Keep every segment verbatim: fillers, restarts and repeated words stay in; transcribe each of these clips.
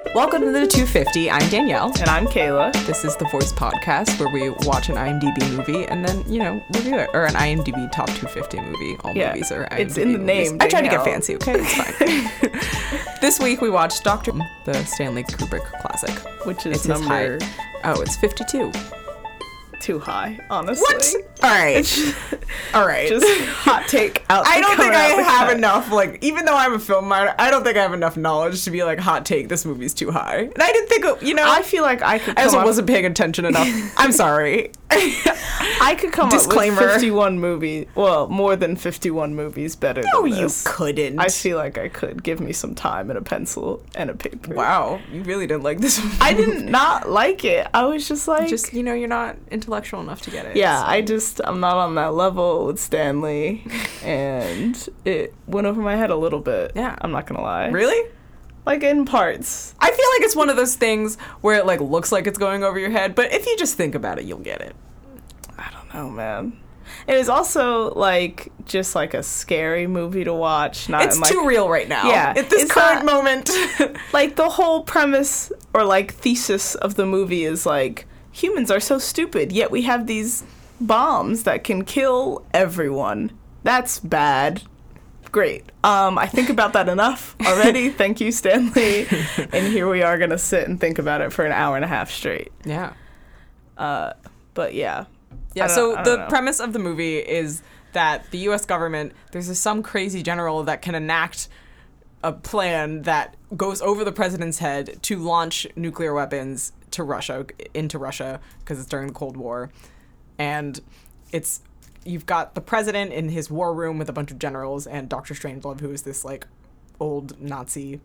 Welcome to the two fifty. I'm Danielle. And I'm Kayla. This is the Voice Podcast where we watch an IMDb movie and then, you know, review it. Or an IMDb top two fifty movie. All yeah, movies are IMDb it's in the movies. name, I tried to Danielle. get fancy, okay? It's fine. This week we watched Doctor the Stanley Kubrick classic. Which is it's number... his high. Oh, it's fifty-two. Too high, honestly. What? All right. All right. Just hot take out. I don't think I have cut. enough, like, even though I'm a film writer, I don't think I have enough knowledge to be like, hot take, this movie's too high. And I didn't think, it, you know. I feel like I could come I also up, wasn't paying attention enough. I'm sorry. I could come Disclaimer. up with fifty-one movies. Well, more than fifty-one movies better No, than you this. couldn't. I feel like I could. Give me some time and a pencil and a paper. Wow, you really didn't like this movie. I did not like it. I was just like... Just, you know, you're not intellectual enough to get it. Yeah, so. I just, I'm not on that level with Stanley, and it went over my head a little bit. Yeah. I'm not gonna lie. Really? Like, in parts. I feel like it's one of those things where it, like, looks like it's going over your head, but if you just think about it, you'll get it. I don't know, man. It is also, like, just, like, a scary movie to watch. Not It's in, like, too real right now. Yeah, At this it's current not- moment. like, the whole premise or, like, thesis of the movie is, like, humans are so stupid, yet we have these bombs that can kill everyone. That's bad. Great. Um, I think about that enough already. Thank you, Stanley. And here we are going to sit and think about it for an hour and a half straight. Yeah. Uh, but yeah. Yeah, I don't- so I the don't know. premise of the movie is that the U S government, there's this, some crazy general that can enact a plan that goes over the president's head to launch nuclear weapons to Russia, into Russia, because it's during the Cold War. And it's, you've got the president in his war room with a bunch of generals and Doctor Strangelove, who is this, like, old Nazi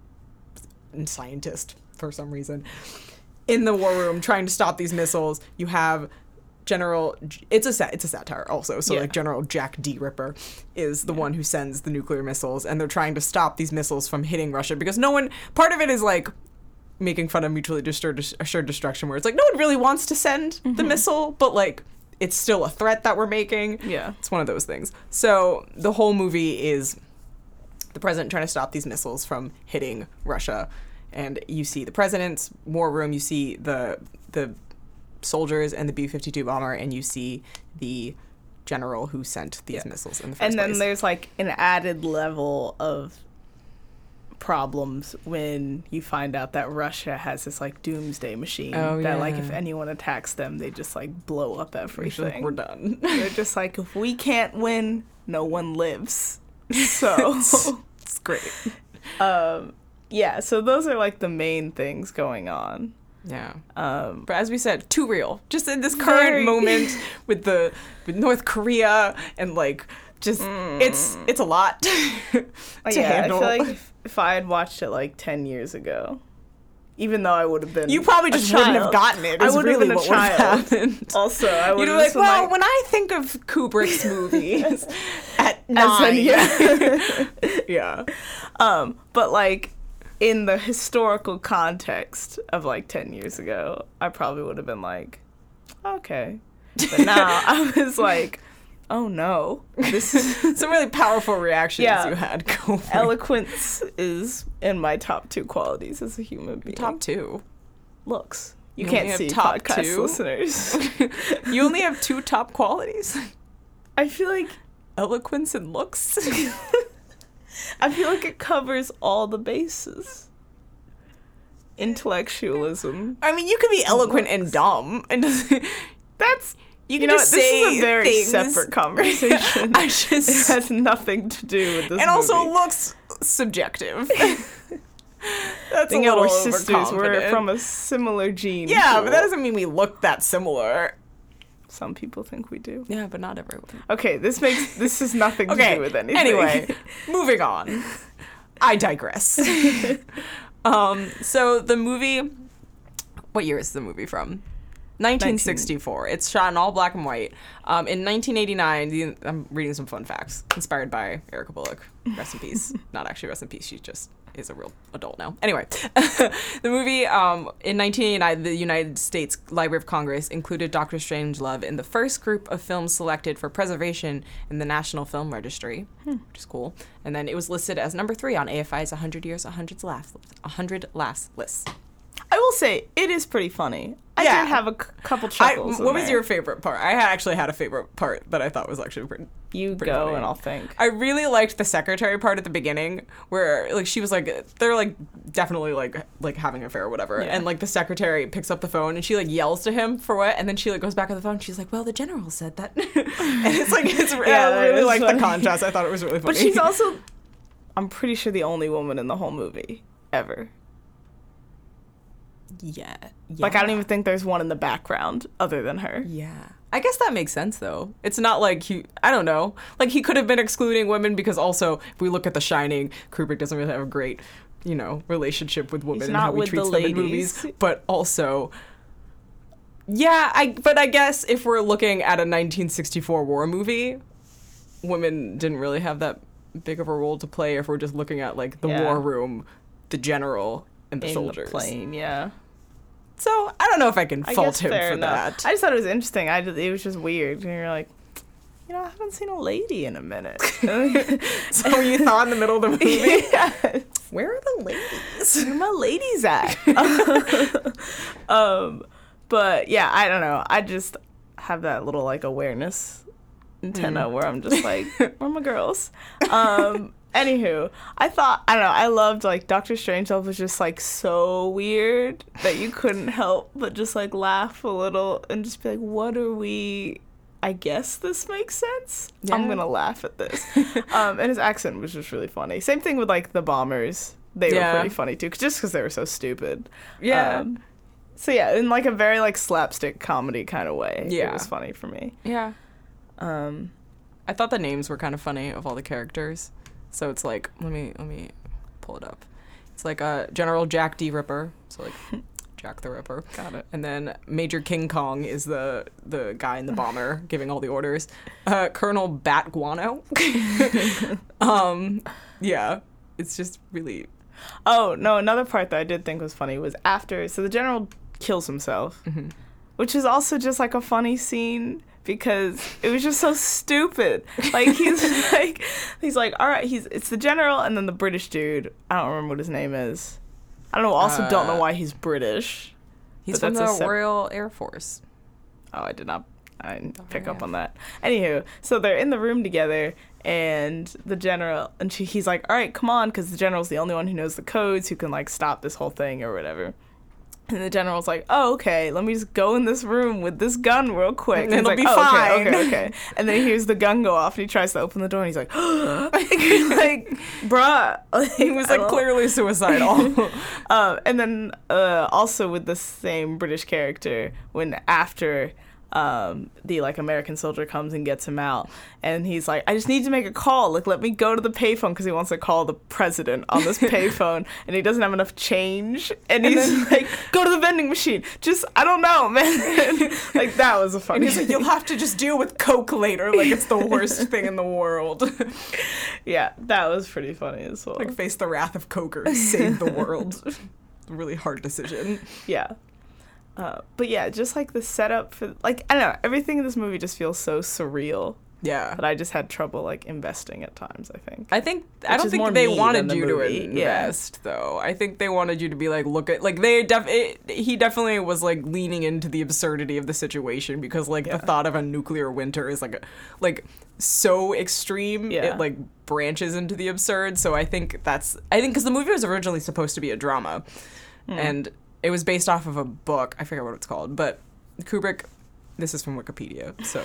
scientist for some reason, in the war room trying to stop these missiles. You have General, it's a sat, it's a satire also. So Yeah. like General Jack D. Ripper is the yeah. one who sends the nuclear missiles, and they're trying to stop these missiles from hitting Russia because no one. Part of it is like making fun of mutually assured, assured destruction, where it's like no one really wants to send mm-hmm. the missile, but like it's still a threat that we're making. Yeah, it's one of those things. So the whole movie is the president trying to stop these missiles from hitting Russia, and you see the president's war room. You see the the. soldiers and the B fifty-two bomber, and you see the general who sent these yeah. missiles in the first place. And then place. there's like an added level of problems when you find out that Russia has this like doomsday machine oh, that yeah. like if anyone attacks them, they just like blow up everything. Like, we're done. They're just like, if we can't win, no one lives. So it's, it's great. Um, yeah, so those are like the main things going on. Yeah. Um, but as we said, too real. Just in this current very... moment with the with North Korea and like just mm. it's it's a lot to yeah, handle. I feel like if, if I had watched it like ten years ago, even though I would have been You probably just a wouldn't child, have gotten it. I would really have been a what child. Happened. Also, I would You'd have be like, well, like, when I think of Kubrick's movies at nine. As in, yeah. yeah. Um, but like in the historical context of like ten years ago, I probably would have been like, okay. But now I was like, oh no. This is some really powerful reactions yeah. you had going. Eloquence is in my top two qualities as a human being. Top two? Looks. You, You can't only see have top podcast two? listeners. You only have two top qualities? I feel like eloquence and looks? I feel like it covers all the bases. Intellectualism. I mean, you could be eloquent and dumb, and that's you can you know just what, say this is a very things. separate conversation. I just it has nothing to do with this. And also movie. looks subjective. That's Think a little we're sisters. We're overconfident. from a similar gene. Yeah, pool. but that doesn't mean we look that similar. Some people think we do. Yeah, but not everyone. Okay, this makes this has nothing okay, to do with anything. Anyway, moving on. I digress. um, so the movie, what year is the movie from? nineteen sixty-four. It's shot in all black and white. Um, in nineteen eighty-nine, the, I'm reading some fun facts inspired by Erica Bullock. Rest in peace. Not actually rest in peace. She just is a real adult now. Anyway, the movie, um, in nineteen eighty-nine, the United States Library of Congress included Doctor Strangelove in the first group of films selected for preservation in the National Film Registry, hmm. which is cool. And then it was listed as number three on A F I's one hundred Years, one hundred Laughs, one hundred Laughs list. I will say it is pretty funny. I Yeah. did have a c- couple I, chuckles. in what was there. your favorite part? I actually had a favorite part that I thought was actually pretty. You pretty go funny. and I'll think. I really liked the secretary part at the beginning, where like she was like they're like definitely like like having an affair or whatever, Yeah. and like the secretary picks up the phone and she like yells to him for what, and then she like goes back on the phone. And she's like, "Well, the general said that," and it's like it's Yeah, I that really is like the funny. contrast. I thought it was really funny. But she's also, I'm pretty sure, the only woman in the whole movie ever. yeah, yeah. Like I don't even think there's one in the background other than her. Yeah. I guess that makes sense, though. It's not like he, I don't know, like he could have been excluding women because also, if we look at The Shining, Kubrick doesn't really have a great, you know, relationship with women He's and not how he with treats the them in ladies. movies. But also, yeah, I, but I guess if we're looking at a nineteen sixty-four war movie, women didn't really have that big of a role to play if we're just looking at like the Yeah. war room, the general, and the in soldiers. the plane, yeah. So I don't know if I can I fault guess him fair for enough. that. I just thought it was interesting. I just, it was just weird. And you're like, you know, I haven't seen a lady in a minute. So you thought in the middle of the movie, Yeah. where are the ladies? Where my ladies at? um, but yeah, I don't know. I just have that little like awareness antenna where I'm just like, where are my girls? Um, anywho, I thought I don't know. I loved like Doctor Strangelove was just like so weird that you couldn't help but just like laugh a little and just be like, what are we? I guess this makes sense. I'm Yeah. gonna laugh at this. um, and his accent was just really funny. Same thing with like the bombers. They Yeah. were pretty funny too, 'cause- just because they were so stupid. Yeah. Um, so yeah, in like a very like slapstick comedy kind of way. Yeah. It was funny for me. Yeah. Um, I thought the names were kind of funny of all the characters. So it's like, let me let me pull it up. It's like uh, General Jack D. Ripper. So like Jack the Ripper. got it. And then Major King Kong is the the guy in the bomber giving all the orders. Uh, Colonel Bat Guano. um, yeah, it's just really. Oh no, another part that I did think was funny was after. So the general kills himself, Mhm. which is also just like a funny scene because it was just so stupid. Like he's like he's like, all right, he's it's the general and then the British dude. I don't remember what his name is. I don't know. Also, don't know Uh, why he's British. He's But from that's a the sep- Royal Air Force. Oh, I did not. I didn't pick yeah. up on that. Anywho, so they're in the room together, and the general, and she, he's like, "All right, come on," because the general's the only one who knows the codes, who can like stop this whole thing or whatever. And the general's like, "Oh, okay. Let me just go in this room with this gun real quick." And he's It'll like, be "Oh, fine." Okay, okay, okay. And then he hears the gun go off, and he tries to open the door, and he's like, like, bruh. He was like clearly suicidal. Um, and then uh, also with the same British character, when after um, the like American soldier comes and gets him out, and he's like, "I just need to make a call. Like, let me go to the payphone," because he wants to call the president on this payphone, and he doesn't have enough change, and, And he's then- like, "Go to the vending machine." Just I don't know, man. Like that was a And funny. he's like, "You'll have to just deal with Coke later. Like it's the worst thing in the world." Yeah, that was pretty funny as well. Like face the wrath of Coke or save the world. Really hard decision. Yeah. Uh, but yeah, just like the setup for like I don't know, everything in this movie just feels so surreal Yeah. that I just had trouble like investing at times, I think. I think I Which don't is more think they me wanted than the you movie, to yeah. invest though. I think they wanted you to be like, look at like they def it, he definitely was like leaning into the absurdity of the situation because like Yeah. the thought of a nuclear winter is like a, like so extreme Yeah. it like branches into the absurd. So I think that's I think because the movie was originally supposed to be a drama, Hmm. and it was based off of a book. I forget what it's called, but Kubrick. This is from Wikipedia, so.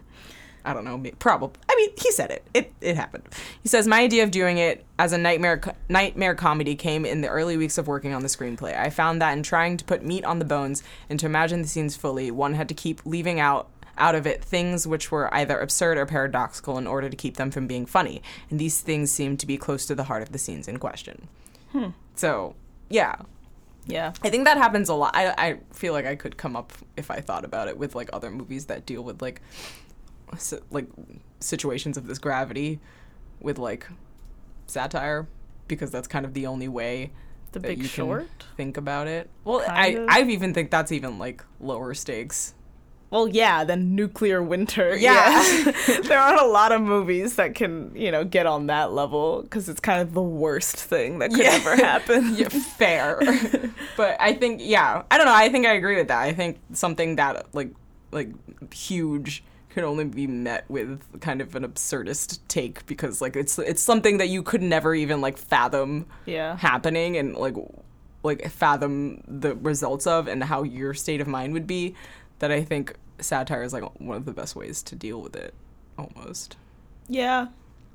I don't know, probably. I mean, he said it. It it happened. He says, my idea of doing it as a nightmare co- nightmare comedy came in the early weeks of working on the screenplay. I found that in trying to put meat on the bones and to imagine the scenes fully, one had to keep leaving out out of it things which were either absurd or paradoxical in order to keep them from being funny. And these things seemed to be close to the heart of the scenes in question. Hmm. So, yeah. Yeah. I think that happens a lot. I, I feel like I could come up, if I thought about it, with like other movies that deal with like si- like situations of this gravity with like satire, because that's kind of the only way The that Big you Short? can think about it. Well, Kind I of. I even think that's even like lower stakes. well, yeah, then nuclear winter. Yeah. Yeah. There aren't a lot of movies that can, you know, get on that level because it's kind of the worst thing that could Yeah. ever happen. Yeah, fair. But I think, yeah, I don't know. I think I agree with that. I think something that like like huge can only be met with kind of an absurdist take because like it's it's something that you could never even like fathom Yeah. happening and like like fathom the results of and how your state of mind would be. That I think satire is like one of the best ways to deal with it, almost. Yeah.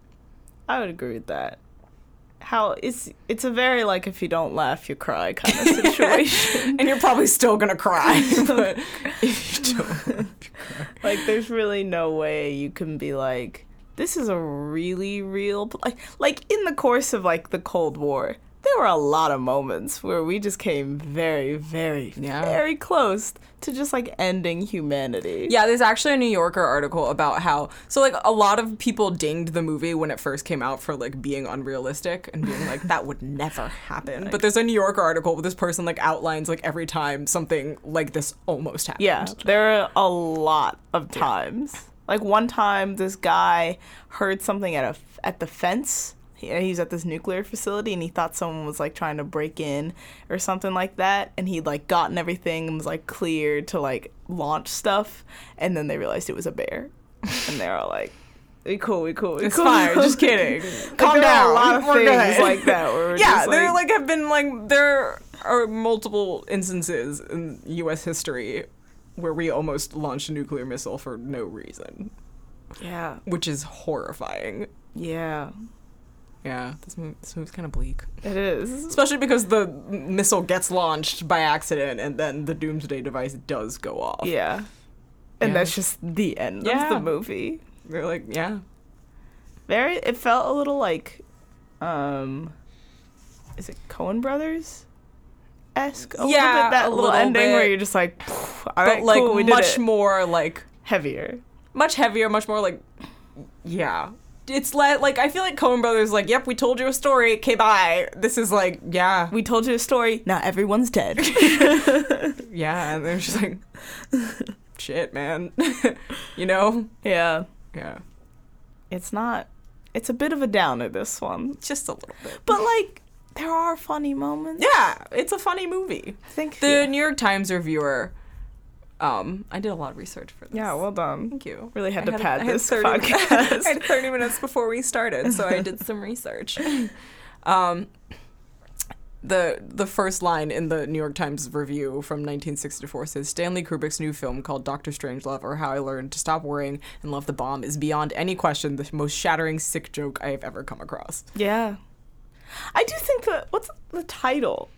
I would agree with that. How it's it's a very like if you don't laugh you cry kind of situation. And you're probably still gonna cry, but if you don't. Like there's really no way you can be like this is a really real pl-. like like in the course of like the Cold War there were a lot of moments where we just came very very Yeah. very close to just like ending humanity. Yeah, there's actually a New Yorker article about how so like a lot of people dinged the movie when it first came out for like being unrealistic and being like that would never happen. But there's a New Yorker article where this person like outlines like every time something like this almost happened. Yeah, there are a lot of times. Like one time, this guy heard something at a at the fence. He, he's at this nuclear facility, and he thought someone was like trying to break in or something like that. And he'd like gotten everything and was like cleared to like launch stuff. And then they realized it was a bear, and they're all like, "We cool, we cool, we It's cool." fine, just kidding. Calm Like, there are down. A lot of We're things good. like that. Where we're Yeah, just, there like, like have been like there are multiple instances in U S history where we almost launched a nuclear missile for no reason, yeah, which is horrifying. yeah, Yeah, this movie, this movie's kind of bleak. it is. Especially because the missile gets launched by accident and then the doomsday device does go off. Yeah, and Yeah. that's just the end Yeah. of the movie. They're like, yeah. Very, it felt a little like, um, is it Coen Brothers esque? A Yeah, little bit, that a little, little ending bit. where you're just like, all But right, like cool, we did much it. more like, Heavier. much heavier, much more like, yeah. It's like, like, I feel like Coen Brothers, like, yep, we told you a story, okay, bye. This is like, yeah. We told you a story. Now everyone's dead. Yeah, and they're just like, shit, man. You know? Yeah, Yeah. it's not. It's a bit of a downer, this one, Just a little bit. but like there are funny moments. Yeah, it's a funny movie. I think. The yeah. New York Times reviewer, um, I did a lot of research for this. Yeah, well done. Thank you. Really had I to pad I had this thirty podcast. I had thirty minutes before we started, so I did some research. Um, the the first line in the New York Times review from nineteen sixty-four says, Stanley Kubrick's new film called Doctor Strangelove, or How I Learned to Stop Worrying and Love the Bomb, is beyond any question the most shattering sick joke I have ever come across. Yeah. I do think that, what's the title?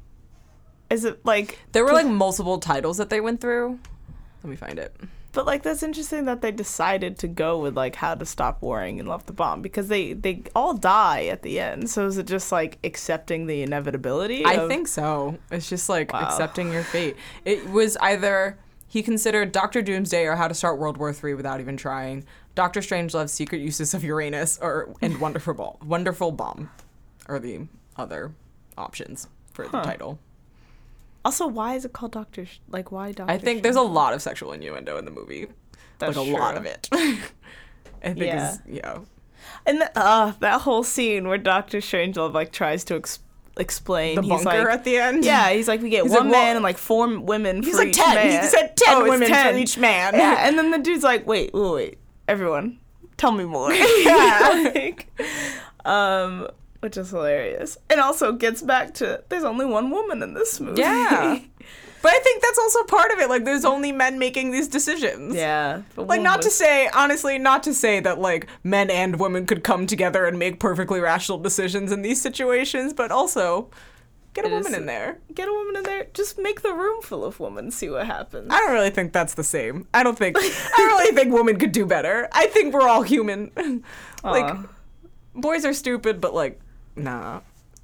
Is it like, There were like multiple titles that they went through. Let me find it. but like that's interesting that they decided to go with like How to Stop Worrying and Love the Bomb because they, they all die at the end. So is it just like accepting the inevitability? I of- think so. It's just like Wow. accepting your fate. It was either he considered Doctor Doomsday or How to Start World War Three without even trying, Doctor Strangelove's Secret Uses of Uranus, or and Wonderful Ball, Wonderful Bomb, are the other options for the Huh. title. Also, why is it called Doctor? Sh- like why Doctor? I think there's a lot of sexual innuendo in the movie. That's like a lot true. of it. I think Yeah. is yeah. And the, uh, that whole scene where Doctor Strangelove like tries to ex- explain The he's bunker like, at the end. yeah, he's like we get He's one like, well- man and like four m- women He's for like each ten. man. He said ten Oh, it's women ten. for each man. Yeah, and then the dude's like, wait, wait, wait, everyone, tell me more. Yeah. like, um, which is hilarious, and also gets back to there's only one woman in this movie. Yeah. But I think that's also part of it. Like, there's only men making these decisions. yeah. the Like, woman not to was- say, honestly, not to say that, like, men and women could come together and make perfectly rational decisions in these situations, but also, get a It woman is- in there. get a woman in there. Just make the room full of women. See what happens. I don't really think that's the same. I don't think, I don't really think women could do better. I think we're all human. like, Aw. boys are stupid, but, like, nah.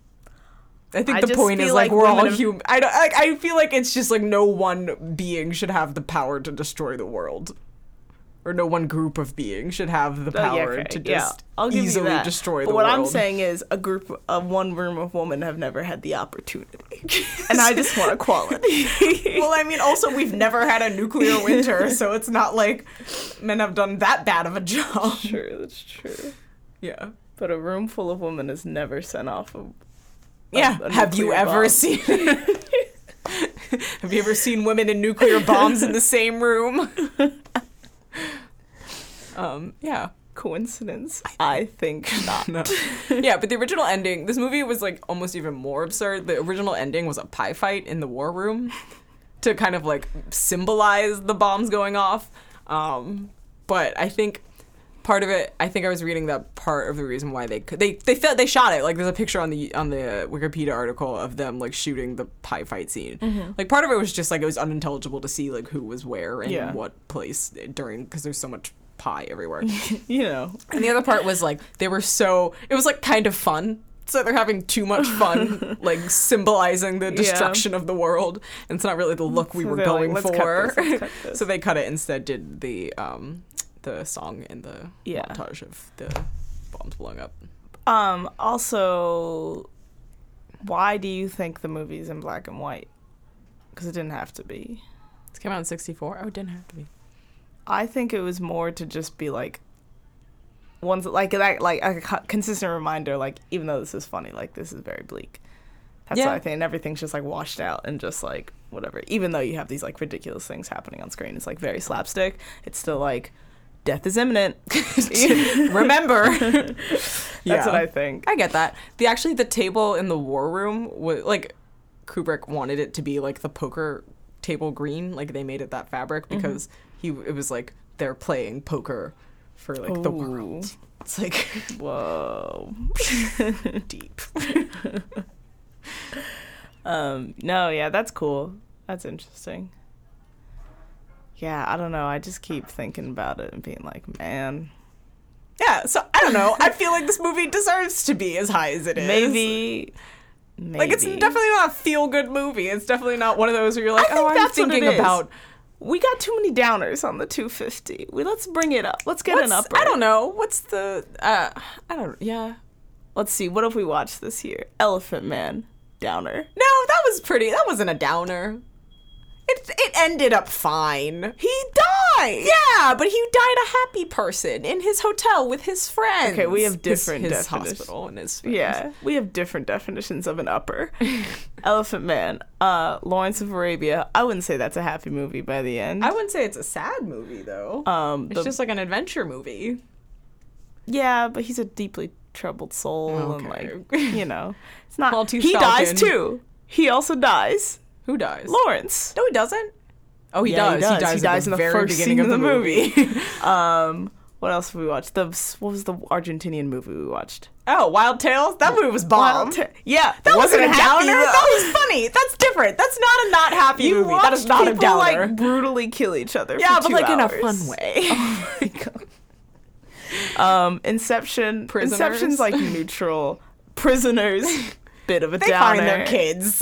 I think I the just point is feel like, like we're all women have- human. I don't. Like, I feel like it's just like no one being should have the power to destroy the world, or no one group of beings should have the Oh, yeah, power okay, to yeah. just I'll give easily you that. destroy but the what world. I'm saying is a group of one room of women have never had the opportunity. And I just want equality. Well, I mean, also, we've never had a nuclear winter, so it's not like men have done that bad of a job. True, that's true. Yeah. But a room full of women has never sent off a, a Yeah. a Have you nuclear ever bomb. seen... Have you ever seen women in nuclear bombs in the same room? um, yeah. Coincidence? I think not. No. Yeah, but the original ending, this movie was like almost even more absurd. The original ending was a pie fight in the war room to kind of like symbolize the bombs going off. Um, but I think part of it, I think I was reading that part of the reason why they could, they they felt they shot it. Like there's a picture on the on the Wikipedia article of them like shooting the pie fight scene. Mm-hmm. Like part of it was just like it was unintelligible to see like who was where and Yeah. what place during, because there's so much pie everywhere. You know. And the other part was like they were so, it was like kind of fun. So they're having too much fun, like symbolizing the destruction of the world. And it's not really the look we So were they're going like, "Let's for. cut this, let's cut this." So they cut it, instead did the um the song in the Yeah. montage of the bombs blowing up. Um, also, why do you think the movie's in black and white? Because it didn't have to be. It came out in sixty-four. Oh, it didn't have to be. I think it was more to just be like, ones like that, like a co- consistent reminder. Like, even though this is funny, like this is very bleak. That's Yeah. what I think. And everything's just like washed out and just like whatever. Even though you have these like ridiculous things happening on screen, it's like very slapstick. It's still like death is imminent. Remember. That's Yeah. what I think. I get that. The actually the table in the war room was like, Kubrick wanted it to be like the poker table green, like they made it that fabric because he it was like they're playing poker for like the Ooh. world. It's like Whoa. deep. Um, no, yeah, that's cool. That's interesting. Yeah, I don't know. I just keep thinking about it and being like, man, Yeah, so I don't know. I feel like this movie deserves to be as high as it is. maybe, maybe. Like it's definitely not a feel good movie. It's definitely not one of those where you're like, I think oh, I'm that's what it thinking is. about. We got too many downers on the two fifty. We let's bring it up. Let's get What's, an upper. I don't know. What's the? Uh, I don't. Yeah. Let's see. What have we watched this year? Elephant Man, downer. No, that was pretty. That wasn't a downer. It it ended up fine. He died. Yeah, but he died a happy person in his hotel with his friends. Okay, we have His- different his, definitions. hospital and his friends. Yeah, we have different definitions of an upper. Elephant Man, uh, Lawrence of Arabia. I wouldn't say that's a happy movie by the end. I wouldn't say it's a sad movie though. um, It's the- just like an adventure movie. yeah, but he's a deeply troubled soul, and Okay. like you know, it's not. Maltese he dies Falcon. too. He also dies. Who dies? Lawrence. No, he doesn't. Oh, he, Yeah, does. he does. He at dies the in the very first beginning scene of of the the movie. Um, what else have we watched? The what was the Argentinian movie we watched? Oh, Wild Tales. That movie was bomb. Wild Ta- yeah, That wasn't a happy, downer. though. That was funny. That's different. That's not a not happy You movie. That is watched not a people, downer. like brutally kill each other. yeah, for but two like in a hours. fun way. Oh my god. Um, Inception. Prisoners. Inception's like neutral. Prisoners. Bit of a They downer. find their kids.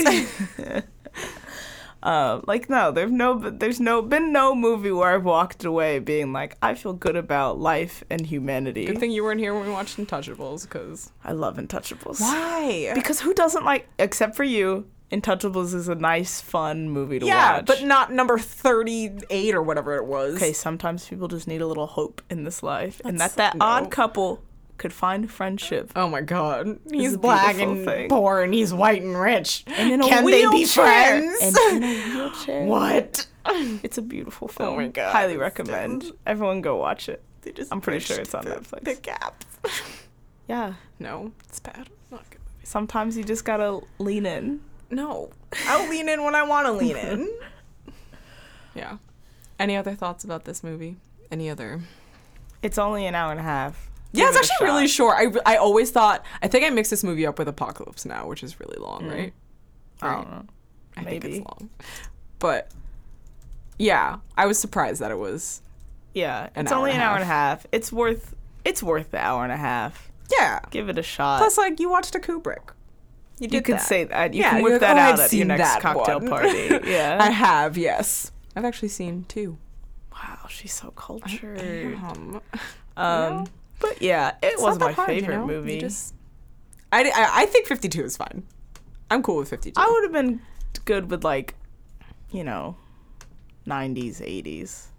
Um, like no, there's no, there's no been no movie where I've walked away being like, I feel good about life and humanity. Good thing you weren't here when we watched Untouchables, because I love Untouchables. why? Because who doesn't like, except for you, Untouchables is a nice, fun movie to yeah, watch. but not number thirty-eight or whatever it was. Okay, sometimes people just need a little hope in this life, and That's- that that no. odd couple could find friendship. Oh my god. He's a black beautiful and thing. poor and he's white and rich. And in a Can they be wheelchair. friends? And in a wheelchair. What? It's a beautiful film. Oh my God. Highly recommend. Everyone go watch it. They just I'm pretty sure bridged it's on the, Netflix. The gap. Yeah. No, it's bad. Not a good movie. Sometimes you just gotta lean in. No. I'll lean in when I want to lean in. Yeah. Any other thoughts about this movie? Any other? It's only an hour and a half. Yeah, Give it's it a actually really shot. short. I, I always thought, I think I mixed this movie up with Apocalypse Now, which is really long, Mm. right? I Right. don't know. I think Maybe. it's long. But yeah, I was surprised that it was. Yeah, An it's hour only and an a hour and a half. half. It's worth. It's worth the hour and a half. Yeah. Give it a shot. Plus, like, you watched a Kubrick. You did you could that. say that. You Yeah, can you're whip like, that "Oh, out I've at your seen next that cocktail one." party. Yeah. I have, yes. I've actually seen two. Wow, she's so cultured. Damn. Um, know? but yeah, it It's was not my that hard, favorite you know? movie. You just, I, I, I think fifty-two is fine. I'm cool with fifty-two. I would have been good with like, you know, nineties, eighties.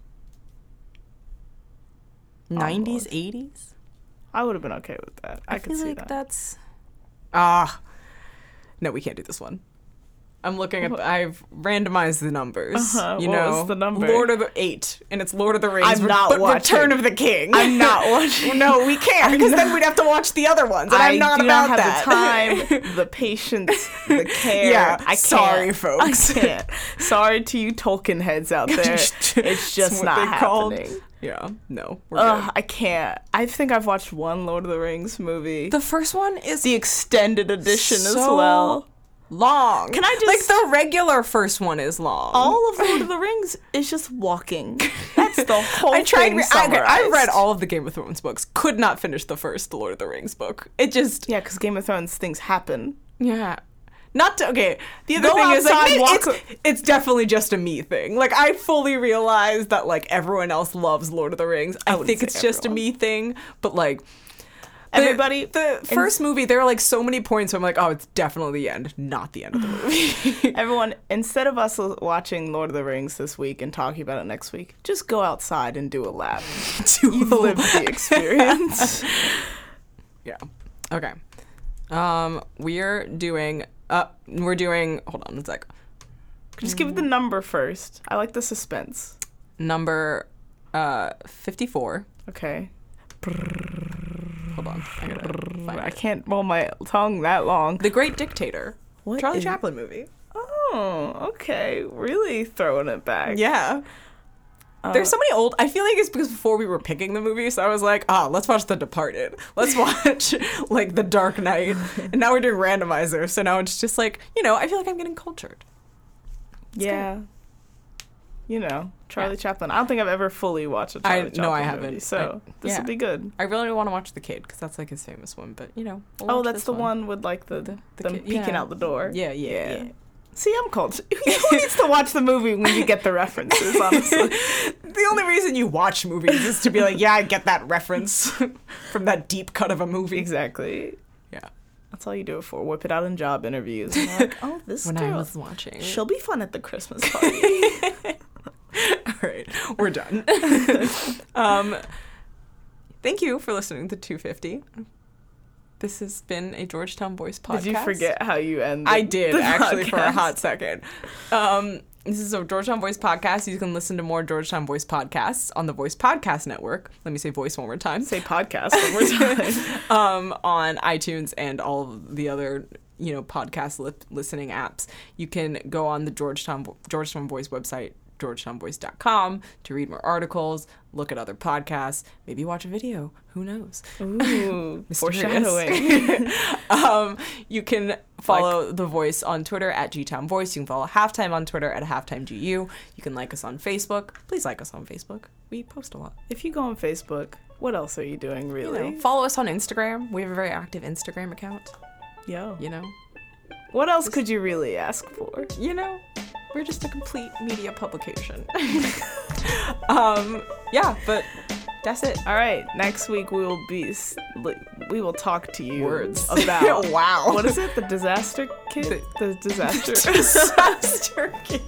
nineties, Almost. eighties? I would have been okay with that. I, I could feel see like that. that's... Ah. No, we can't do this one. I'm looking at... The, I've randomized the numbers. Uh-huh. You What know, was the number? Lord of the... Eight. And it's Lord of the Rings. I'm not but watching. Return of the King. I'm not watching. No, we can't. Because then we'd have to watch the other ones. And I I'm not do about not have that. the time, the patience, the care. Yeah, I can't. sorry, folks. I can't. Sorry to you Tolkien heads out there. It's just what not they called- happening. Yeah, no. We're Ugh, good. I can't. I think I've watched one Lord of the Rings movie. The first one is The extended edition as so well. long. Can I just- like the regular first one is long. All of Lord of the Rings is just walking. That's the whole I tried. thing Re- I, I summarized. read all of the Game of Thrones books. Could not finish the first Lord of the Rings book. It just Yeah, because Game of Thrones things happen. yeah. Not to, okay. The other Go thing is like outside, maybe walk- it's, it's definitely just a me thing. Like I fully realize that like everyone else loves Lord of the Rings. I, wouldn't think say it's just everyone. a me thing. But like the- Everybody- the first movie, there are like so many points where I'm like, oh, it's definitely the end, not the end of the movie. Everyone, instead of us l- watching Lord of the Rings this week and talking about it next week, just go outside and do a lap. You've lived the experience. Yeah. Okay. Um, we're doing. Uh, we're doing. Hold on a sec. Just give it the number first. I like the suspense. Number, uh, fifty-four. Okay. Hold on. I gotta find I it. can't roll my tongue that long. The Great Dictator. What Charlie is- Chaplin movie. Oh, okay. Really throwing it back. Yeah. Uh, There's so many old. I feel like it's because before we were picking the movie, so I was like, ah, let's watch The Departed. Let's watch like The Dark Knight, and now we're doing randomizer. So now it's just like, you know, I feel like I'm getting cultured. Yeah. You know, Charlie Yeah. Chaplin. I don't think I've ever fully watched a I- Charlie no, Chaplin I movie, haven't. so I- this yeah. will be good. I really want to watch The Kid because that's like his famous one, but you know. we'll Oh, watch that's this the one. with like the, The- the them kid- peeking yeah. out the door. Yeah, yeah, yeah. See, I'm cultured. Who needs to watch the movie when you get the references, honestly? The only reason you watch movies is to be like, yeah, I get that reference from that deep cut of a movie. Exactly. Yeah. That's all you do it for. Whip it out in job interviews. And you're like, oh, this When girl. I was watching. She'll be fun at the Christmas party. All right, we're done. um, thank you for listening to two fifty. This has been a Georgetown Voice podcast. Did you forget how you end the, I did, the actually, for a podcast? hot second. Um, this is a Georgetown Voice podcast. You can listen to more Georgetown Voice podcasts on the Voice Podcast Network. Let me say voice one more time. Say podcast one more time. um, on iTunes and all of the other, you know, podcast li- listening apps. You can go on the Georgetown Georgetown Voice website, georgetown voice dot com, to read more articles, look at other podcasts, maybe watch a video. Who knows? Ooh, Mysterious. foreshadowing. um, you can follow The Voice on Twitter at Gtown Voice. You can follow Halftime on Twitter at Halftime G U. You can like us on Facebook. Please like us on Facebook. We post a lot. If you go on Facebook, what else are you doing, You really? know, follow us on Instagram. We have a very active Instagram account. Yo. You know, What else could you really ask for? you know, we're just a complete media publication. um, yeah, but that's it. All right, next week we will be s- li- we will talk to you Words. about Wow. What is it? The disaster kid? The- The, disaster. Disaster kid.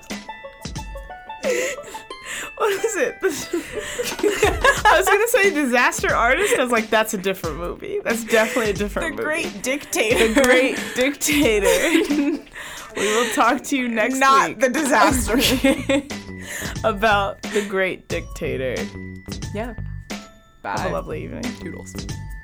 What is it? I was gonna say disaster artist. I was like, that's a different movie. That's definitely a The different movie. Great Dictator. The Great Dictator. We will talk to you next Not week the Disaster Kid. about the Great Dictator. Yeah. Bye. Have a lovely evening. Toodles.